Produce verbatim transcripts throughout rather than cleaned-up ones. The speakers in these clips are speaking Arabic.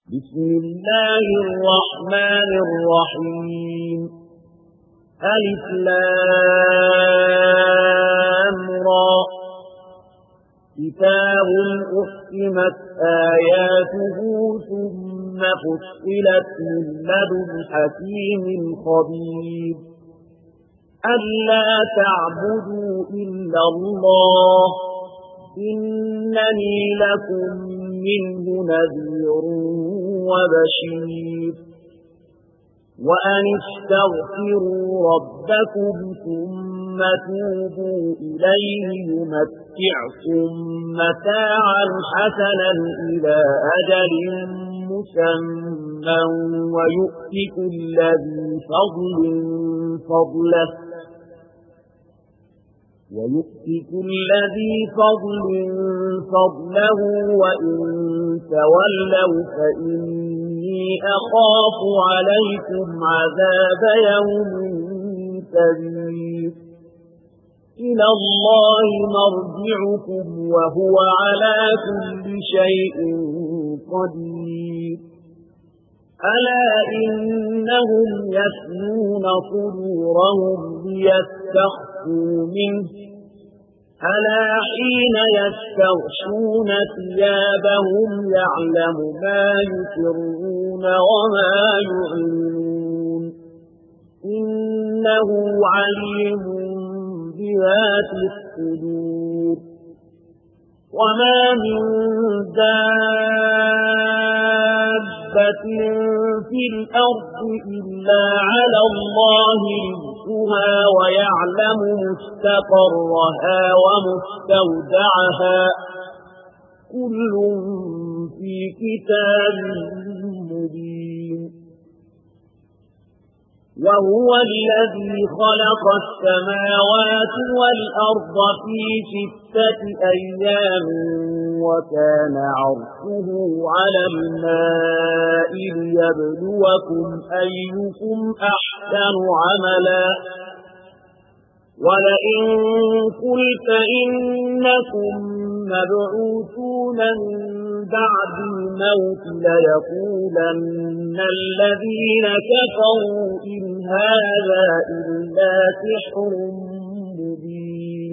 بسم الله الرحمن الرحيم ألف لام را كتاب أحكمت آياته ثم فصلت من لدن حكيم خبير ألا تعبدوا إلا الله إنني لكم منه نذير وبشير وأن استغفروا ربكم ثم توبوا إليه يمتعكم متاعا حسنا إلى أجل مسمى ويؤتي كل ذي فضل فضله ويؤتي كل ذي فضل فضله وإن تولوا فإني أخاف عليكم عذاب يوم كبير إلى الله مرجعكم وهو على كل شيء قدير ألا إنهم يثنون صدورهم ليستخفوا منه ألا حين يستغشون ثيابهم يعلم ما يسرون وما يعلنون إنه عليم بذات الصدور وما من دابة في الأرض إلا على الله رزقها ويعلم مستقرها ومستودعها كل في كتاب مبين وهو الذي خلق السماوات والأرض في ستة أيام وكان عرشه على الماء ليبلوكم أيكم أحسن عملا ولئن قلت إنكم مبعوثون من بعد الموت ليقولن الذين كفروا إن هذا إلا سحر مبين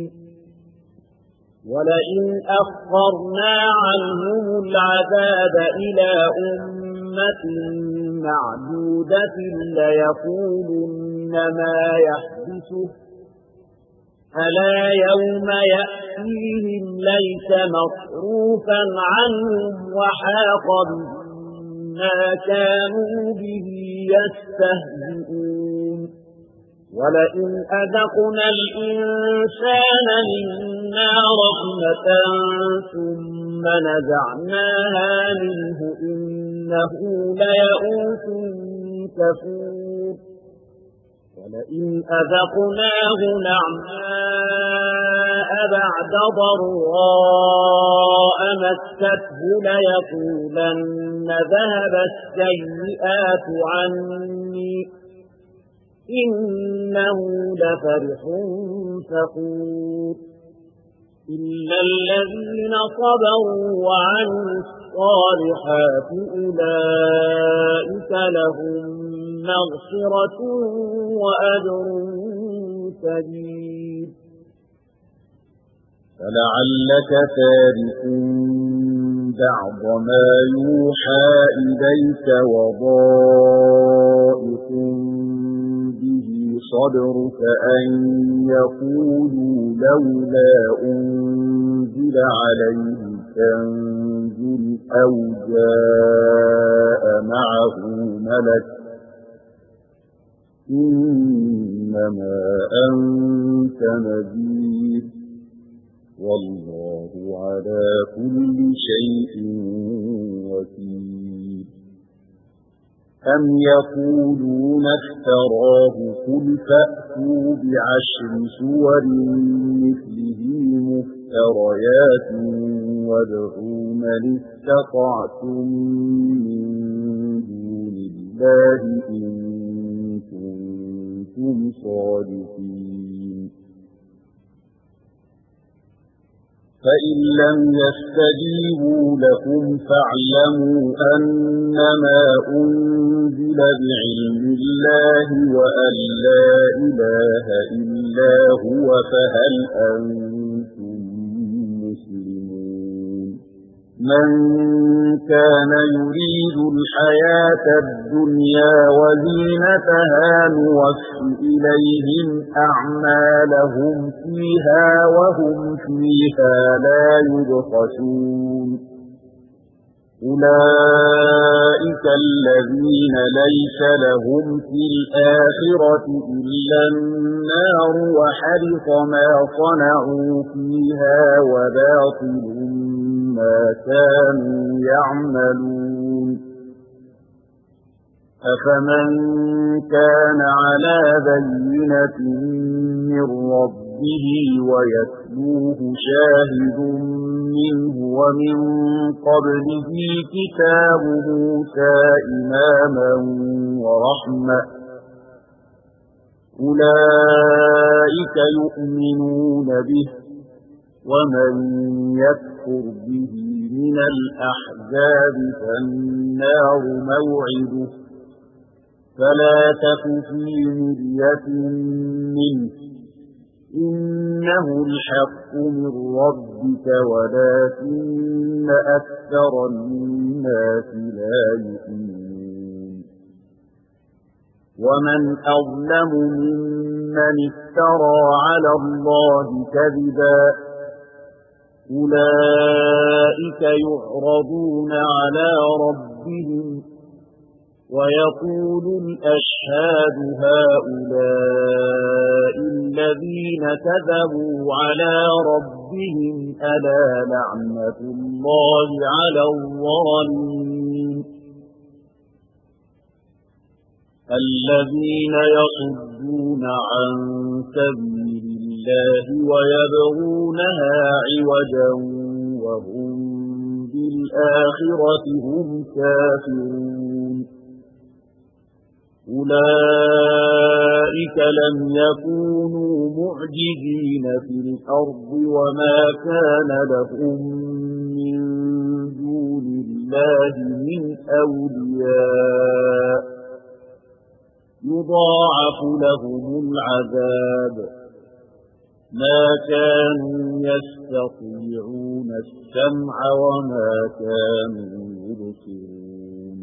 ولئن أخرنا عنهم العذاب إلى أمة معدودة ليقولن ما يحدثه ألا يوم يأتيهم ليس مصروفا عنهم وحاق ما كانوا به يستهزئون ولئن أذقنا الإنسان منا رحمة ثم نزعناها منه إنه ليئوس كفور ولئن أذقناه نعماء بعد ضراء مسته ليقولن ذهب السيئات عني إنه لفرح فخور إلا الذين صبروا وعملوا الصالحات أولئك لهم مغفرة وأجر كبير فلعلك تارك بعض ما يوحى إليك وضائق به صدرك أن يقولوا لولا أنزل عليه كنز أو جاء معه ملك إنما أنت نذير والله على كل شيء وكيل أم يقولون افتراه قل فأتوا بعشر سور مثله مفتريات وادعوا من استطعتم من دون الله إن كنتم صادقين فإن لم يستجيبوا لكم فاعلموا أنما أنزل بعلم الله وأن لا إله إلا هو فهل أنتم مسلمون من كان يريد الحياة الدنيا وزينتها نوفي إليهم أعمالهم فيها وهم فيها لا يبخسون أولئك الذين ليس لهم في الآخرة إلا النار وحرق ما صنعوا فيها وباطل ما كانوا يعملون أفمن كان على بينة من ربه ويتلوه شاهد منه ومن قبله كتاب موسى إماما ورحمة أولئك يؤمنون به ومن يكفر به من الأحزاب فالنار موعده فلا تك في مرية منه إنه الحق من ربك ولكن أكثر الناس لا يؤمنون ومن أظلم ممن افترى على الله كذبا أولئك يعرضون على ربهم ويقول الأشهاد هؤلاء الذين كذبوا على ربهم ألا لعنة الله على الظالمين الذين يصدون عن سبيل الله ويبغونها عوجا وهم بالآخرة هم كافرون أولئك لم يكونوا معجزين في الأرض وما كان لهم من دون الله من أولياء يضاعف لهم العذاب ما كانوا يستطيعون السمع وما كانوا يبصرون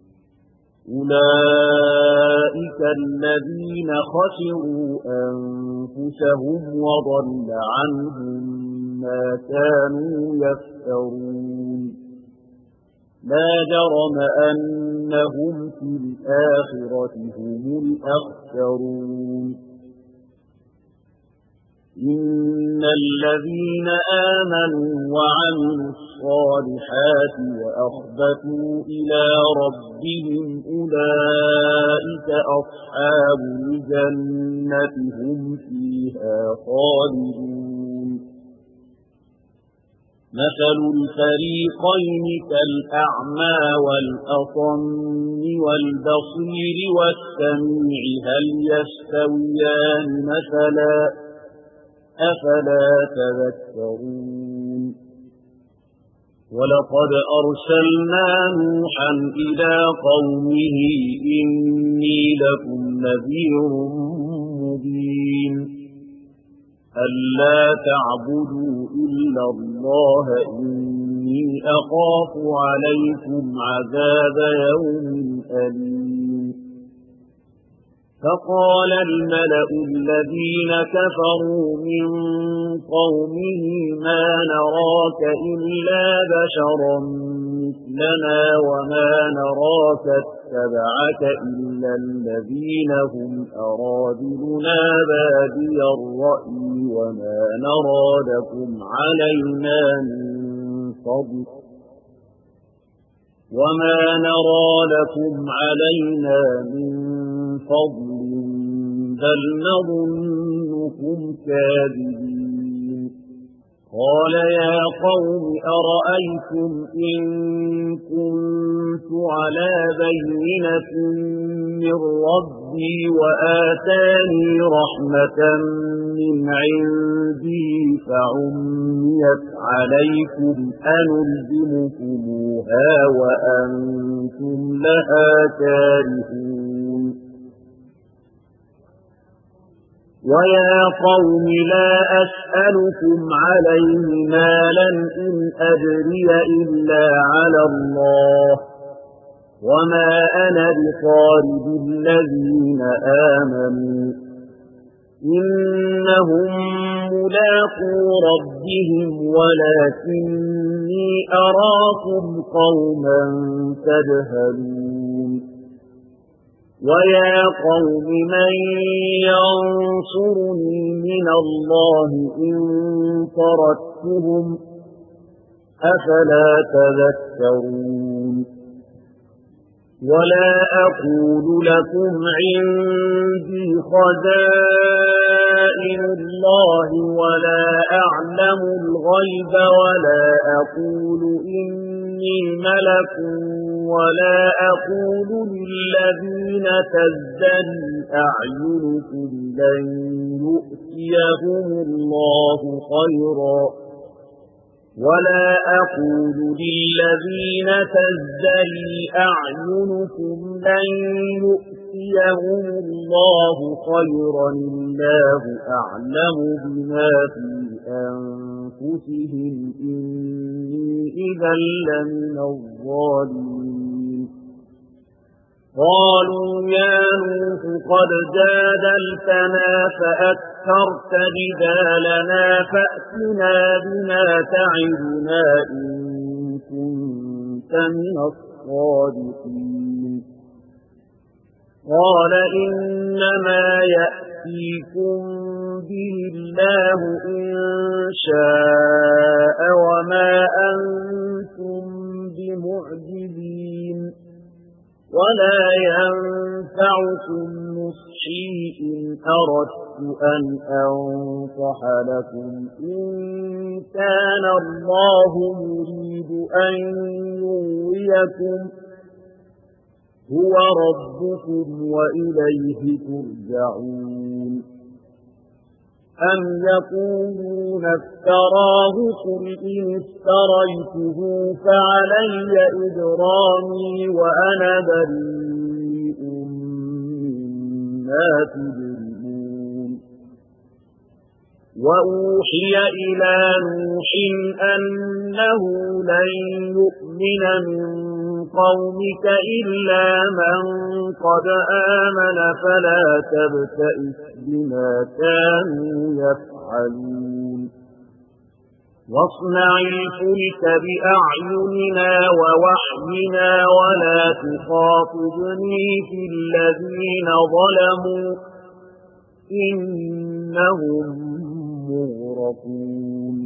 أولئك الذين خسروا أنفسهم وضل عنهم ما كانوا يفترون لا جرم أنهم في الآخرة هم الأخسرون إن الذين آمنوا وعملوا الصالحات وأخبتوا إلى ربهم أولئك أصحاب الجنة هم فيها خالدون مثل الفريقين كالأعمى والأصم والبصير والسميع هل يستويان مثلا أفلا تذكرون ولقد أرسلنا نوحا إلى قومه إني لكم نذير مبين ألا تعبدوا إلا الله إني أخاف عليكم عذاب يوم أليم فقال الملأ الذين كفروا من قومه ما نراك إلا بشرا مثلنا وما نراك اتبعك إلا الذين هم أرادلنا بادي الرأي وما نرى لكم علينا من فضل وما نرى لكم علينا من فضل بل نظنكم كاذبين قال يا قوم أرأيتم إن كنت على بينة من ربي وآتاني رحمة من عندي فعميت عليكم أنلزمكموها وأنتم لها كارهون ويا قوم لا أسألكم عليه مالا إن أجري إلا على الله وما أنا بطارد الذين آمنوا إنهم ملاقو ربهم ولكني أراكم قوما تجهلون ويا قوم من ينصرني من الله إن طردتهم أفلا تذكرون ولا أقول لكم عندي خزائن الله ولا أعلم الغيب ولا أقول إني ملك ولا أقول للذين تزدري أعينكم لن يؤتيهم الله خيرا ولا أقول للذين تزدري أعينكم لن يؤتيهم الله خيرا الله أعلم بما في أنفسهم إني إذا لمن الظالمين قالوا يا نوح قد جادلتنا فأكثرت جدالنا فأتنا بما تعدنا إن كنت من الصادقين قال إنما يأتيكم به الله إن شاء وما أنتم بمعجزين ولا ينفعكم نصحي إن أردت أن أنصح لكم إن كان الله يريد أن يغويكم هو ربكم وإليه ترجعون أم يقولون افتراه قل إن افتريته فعلي إجرامي وأنا بريء مما تجرمون وأوحي إلى نوح أنه لن يؤمن من قومك إلا من قد آمن فلا تبتئس بما كانوا يفعلون واصنع الفلك بأعيننا ووحينا ولا تخاطبني في الذين ظلموا إنهم مغرقون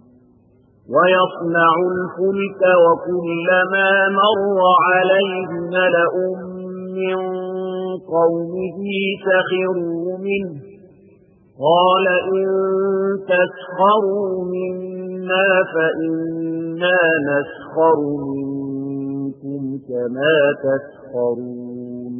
ويصنع الفلك وكلما مر عليه ملأ من قومه سخروا منه قال إن تسخروا منا فإنا نسخر منكم كما تسخرون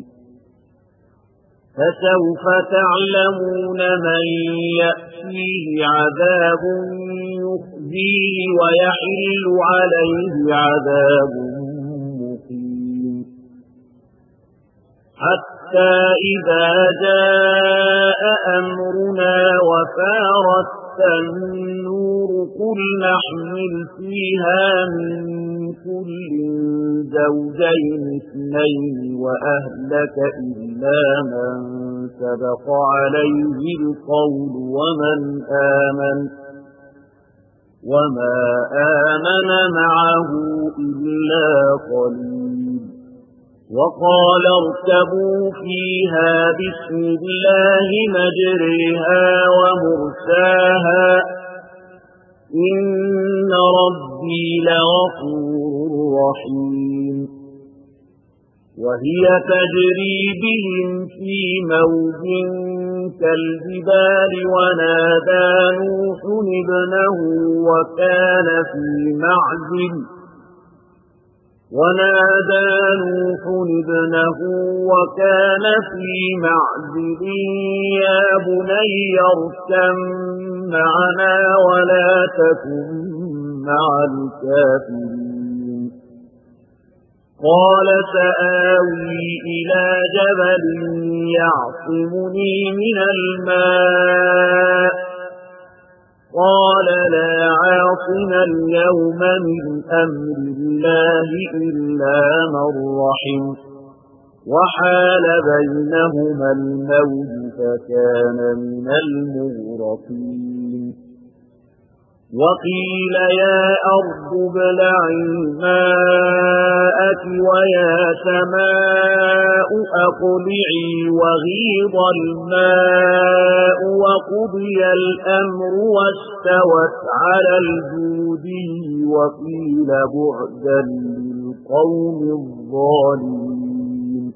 فسوف تعلمون من يأتيه عذاب يخزيه ويحل عليه عذاب مقيم حتى إذا جاء أمرنا وفارت النور قل نحمل فيها من كل زوجين اثنين وأهلك إلا من سبق عليه القول ومن آمن وما آمن معه إلا قليل وقال اركبوا فيها بسم الله مجريها ومرساها إن ربي لغفور رحيم وهي تجري بهم في موج كالجبال ونادى نوح ابنه وكان في معزل ونادى نوح ابنه وكان في معزل يا بني اركب معنا ولا تكن مع الكافرين قال سآوي إلى جبل يعصمني من الماء قال لا عاصم اليوم من أمر الله إلا من رحم وحال بينهما الموج فكان من المغرقين وقيل يا أرض ابلعي ماءك ويا سماء أقلعي وغيض الماء وقضي الأمر واستوت على الجودي وقيل بعدا للقوم الظالمين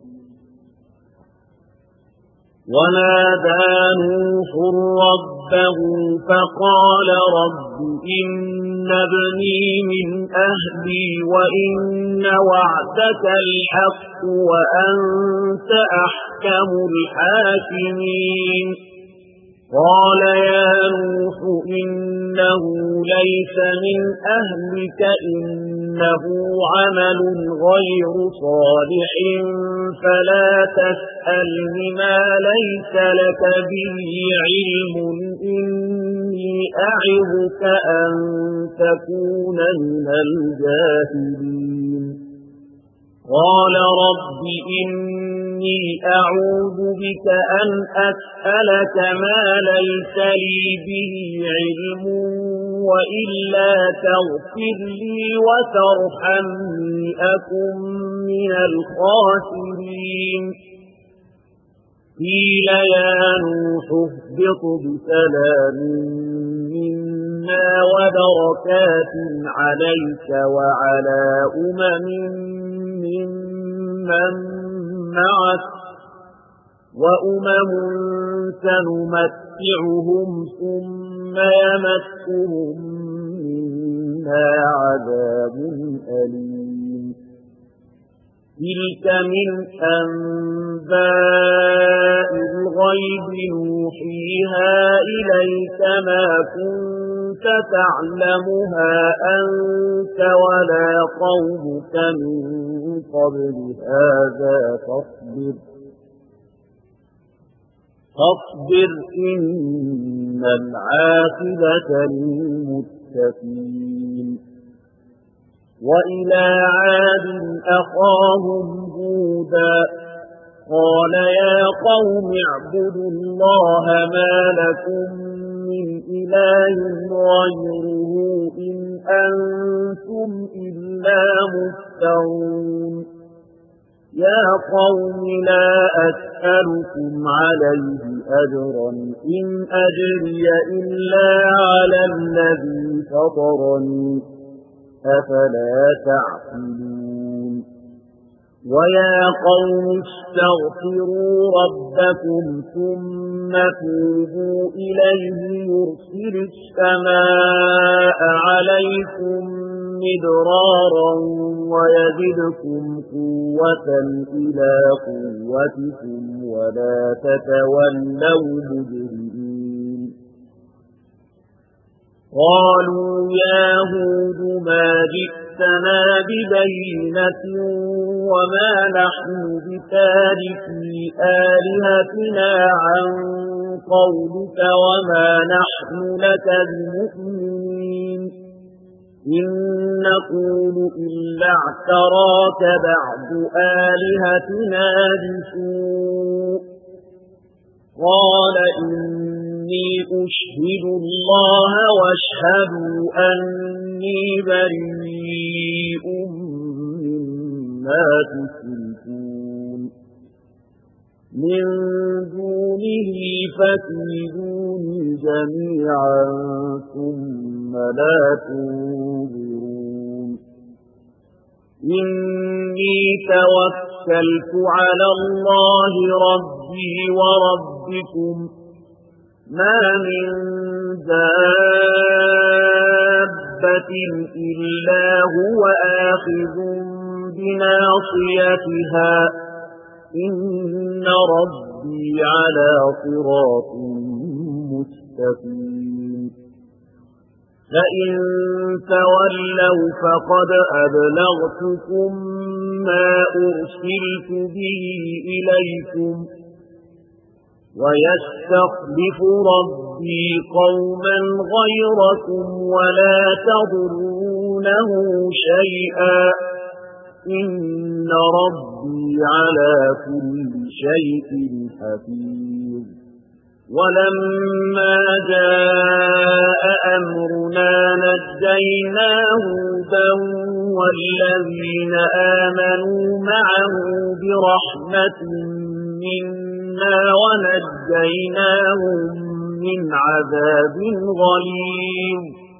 ونادى نوح ربه فقال رب إن ابني من أهلي وإن وعدك الحق وأنت أحكم الحاكمين قال يا نوح إنه ليس من أهلك إنه عمل غير صالح فلا تسألن ما ليس لك به علم إني أعظك أن تكون من الجاهلين قال رب إني أعوذ بك أن أسألك ما ليس لي به علم وإلا تغفر لي وترحمني أكن من الخاسرين قيل يا نوح اهبط بسلام منا وبركات عليك وعلى أمم ممن معك وأمم سنمتعهم ثم يمسهم منا عذاب أليم تلك من أنباء الغيب نوحيها إليك ما كنت تعلمها أنت ولا قومك من قبل هذا فاصبر فاصبر إن العاقبة للمتقين وإلى عاد أخاهم هودا قال يا قوم اعبدوا الله ما لكم من إله غيره إن أنتم إلا مفترون يا قوم لا أسألكم عليه أجرا إن أجري إلا على الذي فطرني أفلا تعقلون ويا قوم استغفروا ربكم ثم توبوا إليه يرسل السماء عليكم مدرارا ويزدكم قوة إلى قوتكم ولا تتولوا مجرمين قالوا يا هود ما جئتنا ببينة وما نحن بتاركي آلهتنا عن قولك وما نحن لك بمؤمنين إن نقول إلا اعتراك بعض آلهتنا بسوء قال إني أشهد الله واشهدوا أني بريء مما تشركون من دونه فكيدوني جميعا ثم لا تنظرون إني توكلت على الله ربي وربكم ربكم ما من دابة إلا هو آخذ بناصيتها إن ربي على صراط مستقيم فإن تولوا فقد أبلغتكم ما أرسلت به إليكم ويستخلف ربي قوما غيركم ولا تضرونه شيئا إن ربي على كل شيء حفيظ ولما جاء أمرنا نجينا هودا والذين آمنوا معه برحمة منا ونجيناهم من عذاب غليظ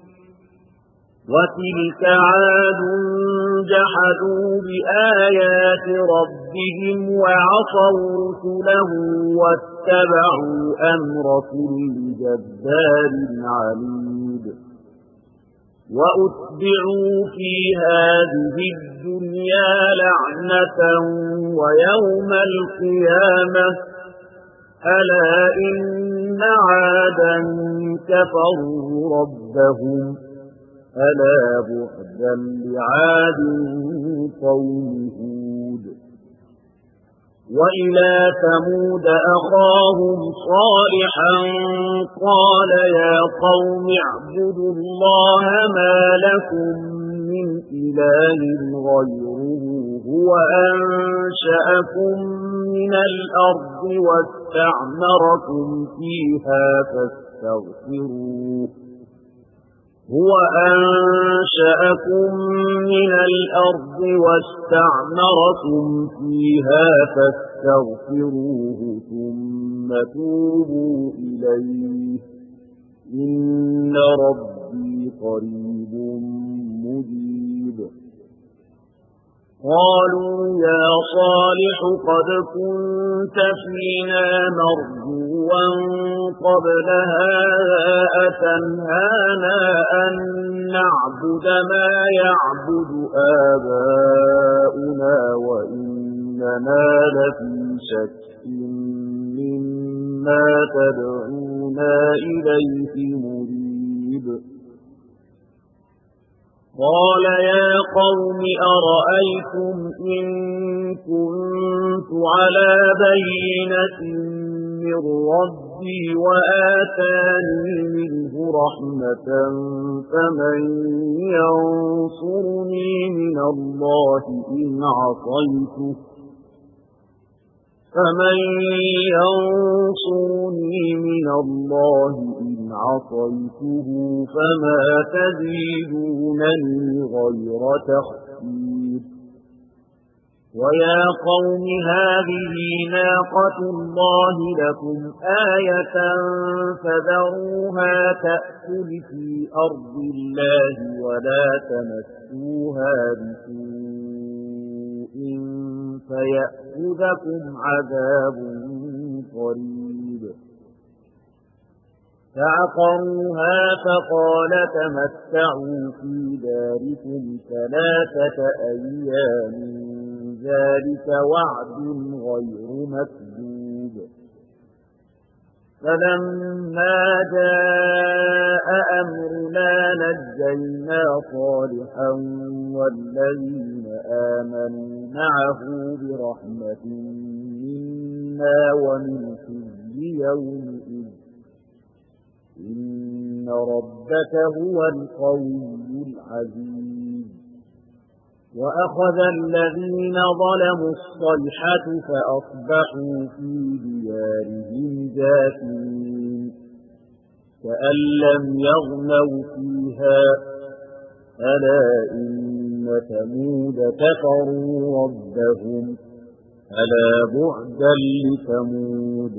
وتلك عاد جحدوا بآيات ربهم وعصوا رسله واتبعوا أمر كل جبار عنيد وأتبعوا في هذه الدنيا لعنة ويوم القيامة ألا إن عادا كفروا ربهم ألا بعدا لعاد قوم هود وإلى ثمود أخاهم صالحا قال يا قوم اعبدوا الله ما لكم من إله غيره هو أنشأكم من الأرض واستعمركم فيها فاستغفروه هو أنشأكم من الأرض واستعمركم فيها فاستغفروه ثم توبوا إليه إن ربي قريب مجيب قالوا يا صالح قد كنت فينا مرجوا قبل هذا أتنهانا أن نعبد ما يعبد آباؤنا وإننا لفي شك مما تدعونا إليه مريب قال يا قوم أرأيتم إن كنت على بينة من ربي وآتاني منه رحمة فمن ينصرني من الله إن عصيته فمن ينصرني من الله إن عصيته فما تزيدونني غير تخسير ويا قوم هذه ناقة الله لكم آية فذروها تأكل في أرض الله ولا تمسوها بسوء فيأخذكم عذاب قريب فعقروها فقال تمتعوا في داركم ثلاثة أيام ذلك وعد غير مكذوب فلما جاء أمرنا نجينا صالحا والذين آمنوا معه برحمة منا ومن خزي يومئذ إن ربك هو القوي العزيز وأخذ الذين ظلموا الصيحة فأصبحوا في ديارهم جاثمين كأن لم يغنوا فيها ألا إن ثمود كفروا ربهم ألا بعدا لثمود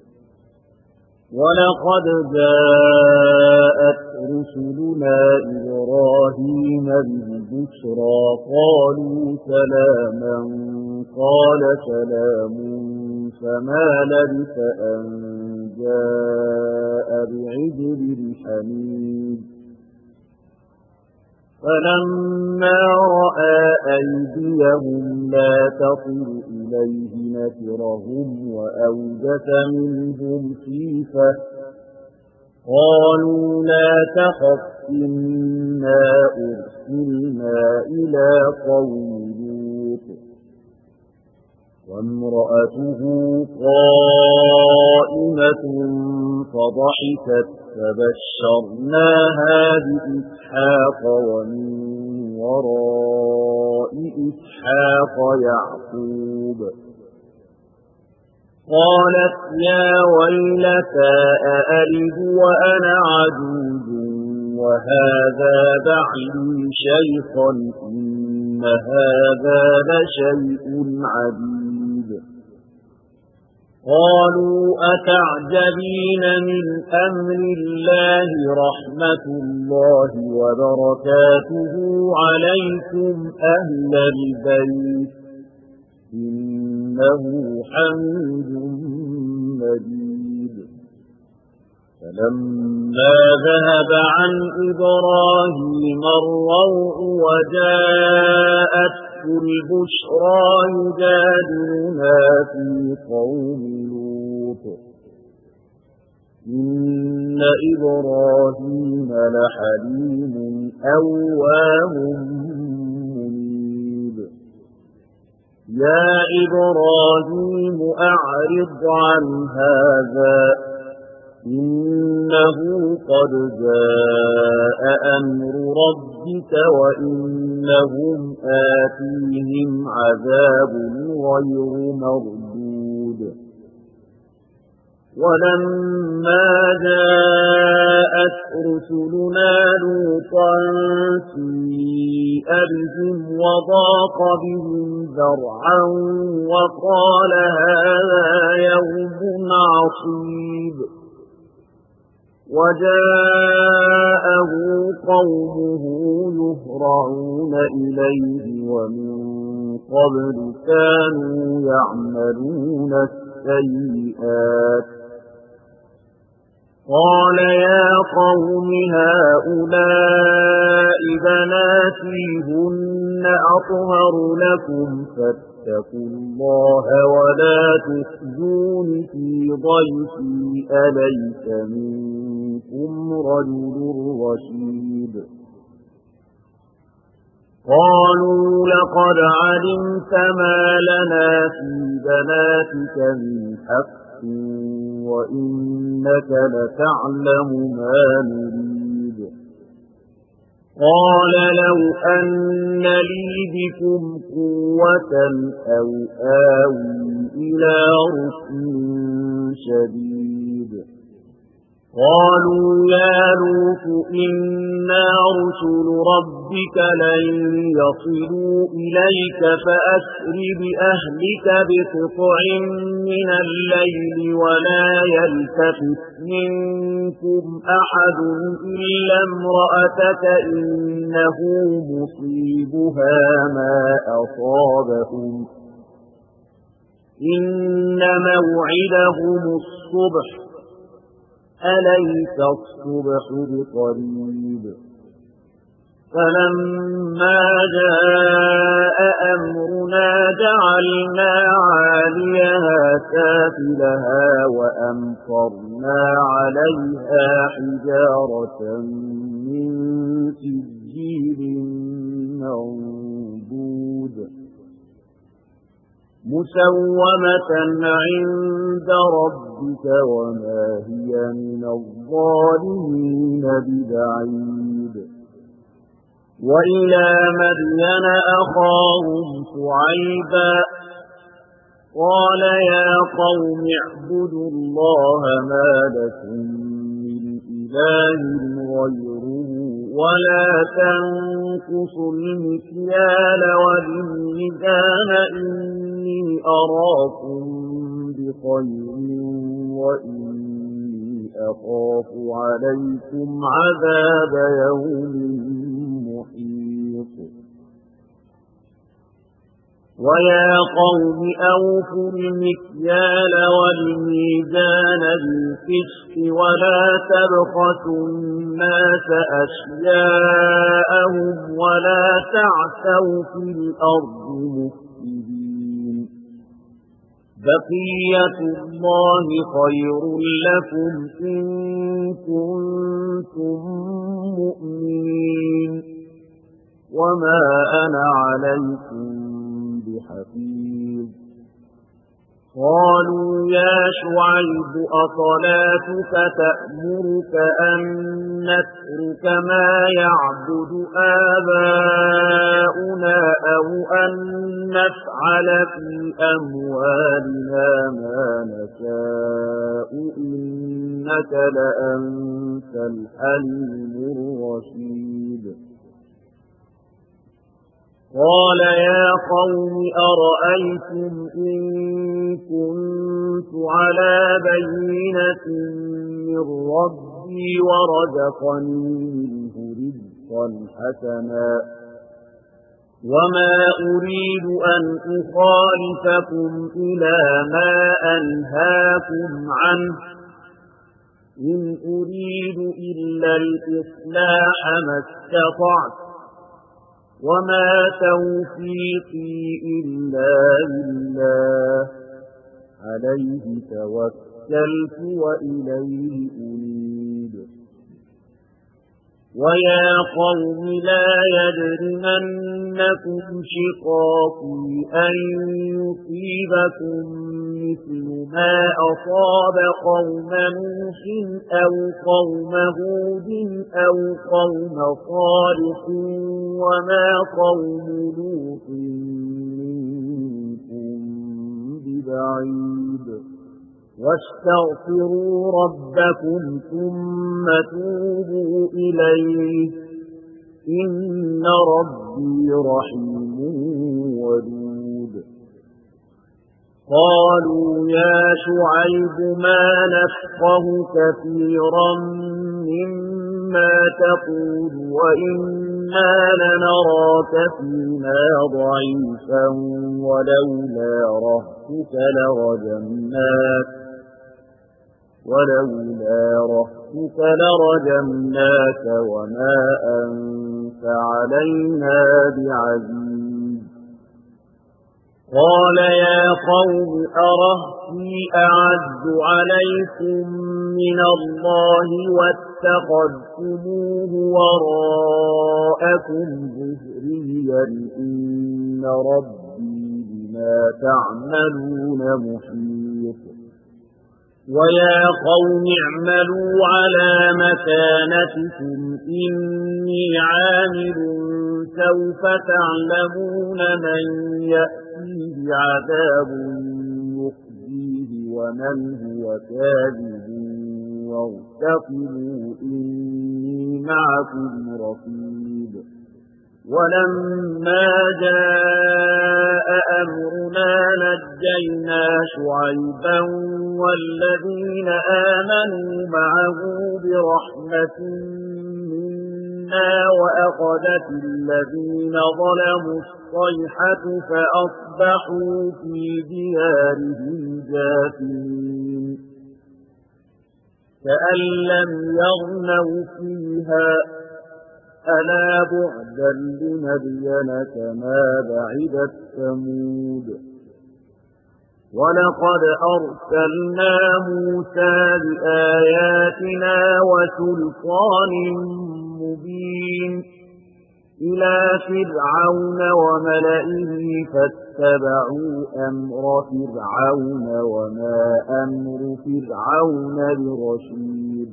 ولقد جاءت رسلنا إبراهيم بالبشرى قالوا سلاما قال سلام فما لبث أن جاء بعجل حنيذ فلما رأى أيديهم لا تصل إليه نكرهم وأوجس منهم خيفة قالوا لا تخف إنا أرسلنا إلى قوم لوط وامرأته قائمة فضحكت فبشرناها بإسحاق ومن وراء إسحاق يعقوب قالت يا ويلتى أألد وأنا عجوز وهذا بعلي شيخا إن هذا لشيء عجيب قالوا أتعجبين من أمر الله رحمة الله وبركاته عليكم أهل البيت إنه حميد مجيد فلما ذهب عن إبراهيم الروع وجاءت البشرى يجادلنا في قوم لوط إن إبراهيم لحليم أواه منيب يا إبراهيم أعرض عن هذا إنه قد جاء أمر ربك وإنهم آتيهم عذاب غير مردود ولما جاءت رسلنا لوطا سيء بهم وضاق بهم ذرعا وقال هذا يوم عصيب وجاءه قومه يهرعون إليه ومن قبل كانوا يعملون السيئات قال يا قوم هؤلاء بناتي هن أطهر لكم فاتقوا الله ولا تخزون في ضيفي أليس منكم رجل رشيد قالوا لقد علمت ما لنا في بناتك من حق وإنك لتعلم ما نريد قال لو أن لي بكم قوة أو آوي إلى ركن شديد قالوا يا لوط إنا رسل ربك لن يصلوا إليك فأسر بأهلك بقطع من الليل ولا يلتفت منكم أحد إلا امرأتك إنه مصيبها ما أصابهم إن موعدهم الصبح أليس الصبح بقريب فلما جاء أمرنا جعلنا عاليها سافلها وأمطرنا عليها حجارة من سجيل منضود مسومة عند ربك وما هي من الظالمين ببعيد وإلى مدين أخاهم شعيبا قال يا قوم اعبدوا الله ما لكم من إله غيره ولا تنقصوا المكيال والميزان إني أراكم بخير وإني أخاف عليكم عذاب يوم محيط ويا قوم أوفوا المكيال والميزان بالقسط ولا تبخسوا الناس أشياءهم ولا تعثوا في الأرض مفسدين بقية الله خير لكم إن كنتم مؤمنين وما أنا عليكم بحفيظ قالوا يا شعيب أصلاتك تأمرك أن نترك ما يعبد آباؤنا أو أن نفعل في أموالنا ما نشاء إنك لأنت الحليم الرشيد قال يا قوم أرأيتم إن كنت على بينة من ربي ورزقني منه رزقا حسنا وما أريد أن أخالفكم إلى ما أنهاكم عنه إن أريد إلا الإصلاح ما استطعت وما توفيقي إلا بالله عليه توكلت وإليه أنيب ويا قوم لا يجرمنكم شقاقي أن يصيبكم مثل ما أصاب قوم نوح أو قوم هود أو قوم صالح وما قوم لوط منكم ببعيد واستغفروا ربكم ثم توبوا إليه إن ربي رحيم ودود قالوا يا شعيب ما نفقه كثيرا مما تقول وإنا لنراك فينا ضعيفا ولولا رهتك لرجمناك ولولا رهتك لرجمناك وما أنت علينا بعزيز قال يا قوم أرهتي أعز عليكم من الله واتخذتموه وراءكم ظهريا إن ربي بما تعملون محيط ويا قوم اعملوا على مكانتكم إني عامل سوف تعلمون من يأتيه عذاب يخزيه ومن هو كاذب وارتقبوا إني معكم رقيب ولما جاء أمرنا نجينا شعيبا والذين آمنوا معه برحمة منا وأخذت الذين ظلموا الصيحة فأصبحوا في ديارهم جاثمين كأن لم يغنوا فيها ألا بعدا لمدين كما بعدت ثمود ولقد أرسلنا موسى بآياتنا وسلطان مبين إلى فرعون وملئه فاتبعوا أمر فرعون وما أمر فرعون برشيد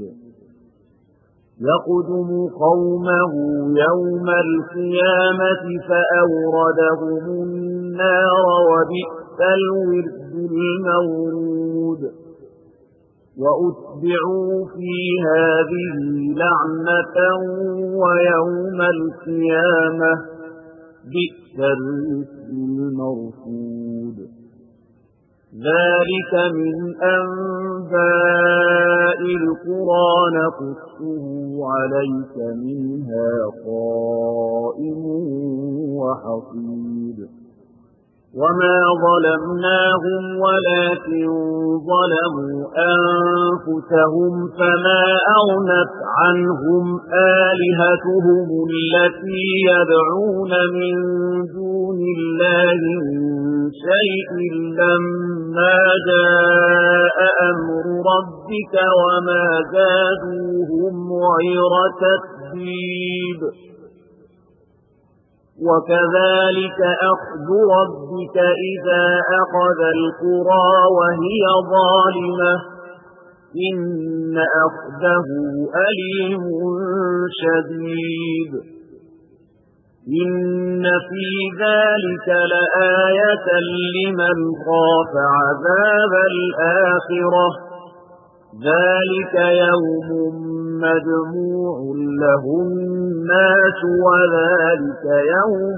يقدم قومه يوم القيامة فأوردهم النار وبئس الورد المورود وأتبعوا في هذه لعنة ويوم القيامة بئس الرسل المرفود ذلك من أنباء القرى نقصه عليك منها قائم وحصيد وما ظلمناهم ولكن ظلموا أنفسهم فما أغنت عنهم آلهتهم التي يدعون من دون الله من شيء لما جاء أمر ربك وما زادوهم غير تتبيب وكذلك أخذ ربك إذا أخذ القرى وهي ظالمة إن أخذه أليم شديد إن في ذلك لآية لمن خاف عذاب الآخرة ذلك يوم مجموع له الناس وذلك يوم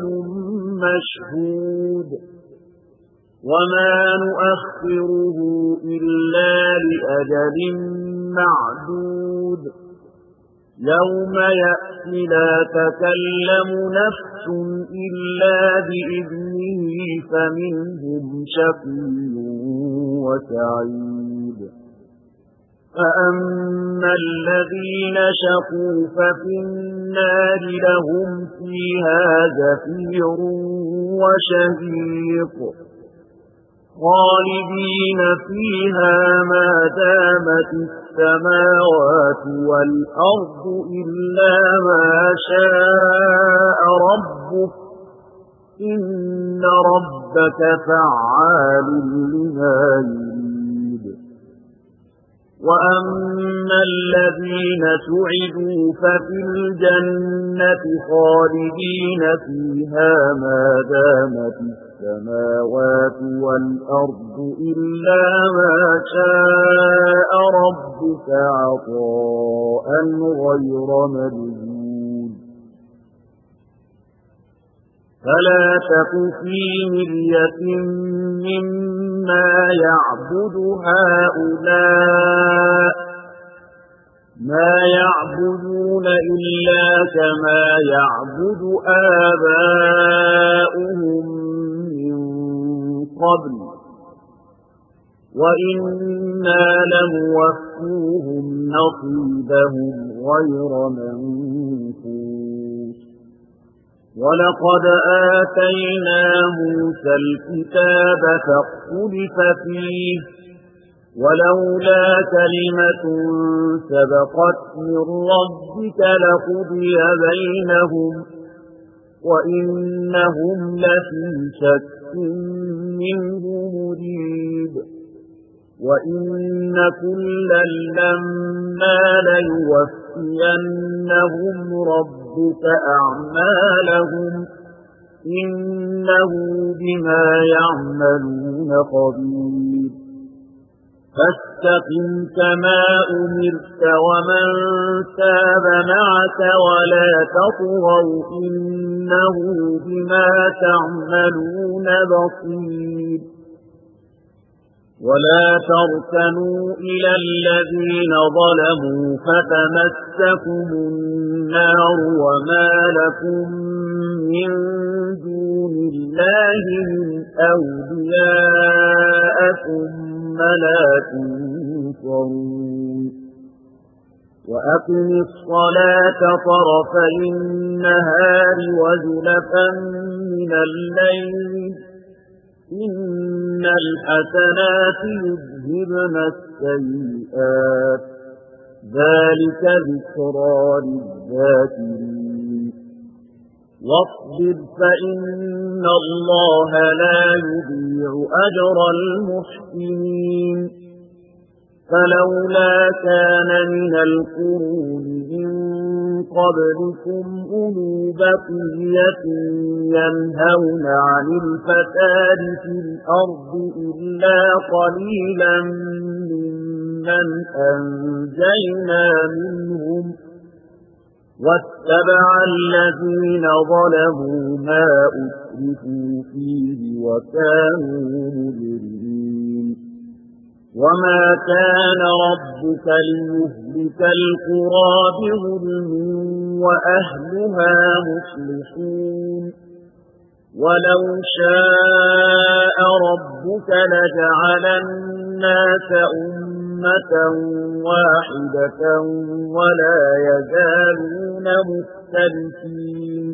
مشهود وما نؤخره إلا لأجل معدود يوم يأتي لا تكلم نفس إلا بإذنه فمنهم شقي وسعيد فأما الذين شقوا ففي النار لهم فيها زفير وشهيق خالدين فيها ما دامت السماوات والأرض إلا ما شاء ربك إن ربك فعال لما يريد وأما الذين سعدوا ففي الجنة خالدين فيها ما دامت السماوات والأرض إلا ما شاء ربك عطاء غير مجدود فلا تك في مرية مما يعبد هؤلاء ما يعبدون إلا كما يعبد آباؤهم من قبل وإنا لموفوهم نصيبهم غير منقوص ولقد آتينا موسى الكتاب فاختلف فيه ولولا كلمة سبقت من ربك لقضي بينهم وإنهم لفي شك منه مريب وإن كلا لما ليوفينهم ربك أعمالهم إنه بما يعملون خبير فاستقم كما أمرت ومن تاب معك ولا تطغوا إنه بما تعملون بصير ولا تركنوا إلى الذين ظلموا فتمسكم النار وما لكم من دون الله من أولياء ثم لا تنصرون وأقم الصلاة طرفي النهار وزلفا من الليل إن الحسنات يذهبن السيئات ذلك ذكرى للذاكرين واصبر فإن الله لا يضيع أجر المحسنين فلولا كان من القرون من قبلكم أولو بقية ينهون عن الفساد في الأرض إلا قليلا ممن أنجينا منهم واتبع الذين ظلموا ما أسرفوا فيه وكانوا مجرمين وما كان ربك ليهلك القرى بظلم وأهلها مصلحون ولو شاء ربك لجعل الناس أمة واحدة ولا يزالون مختلفين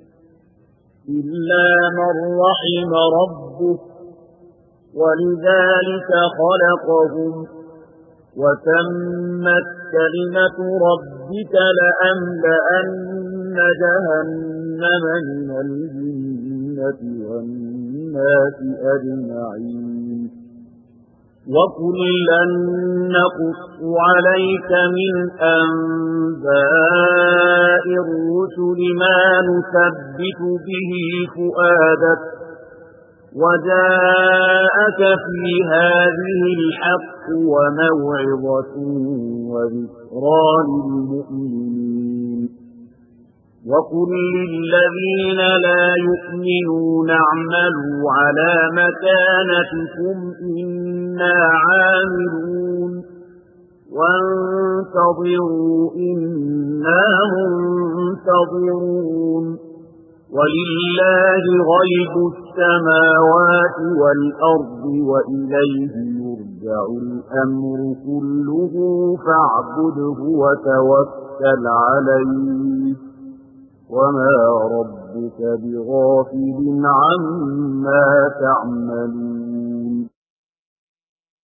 إلا من رحم ربك ولذلك خلقهم وتمت كلمة ربك لأملأن جهنم من الجنة والناس أجمعين وكلا نقص عليك من أنباء الرسل ما نثبت به فؤادك وجاءك في هذه الحق وموعظة وذكرى للمؤمنين وقل للذين لا يؤمنون اعملوا على مكانتكم إنا عاملون وانتظروا إنا منتظرون ولله غيب السماوات والأرض وإليه يرجع الأمر كله فاعبده وتوكل عليه وما ربك بغافل عما تعملون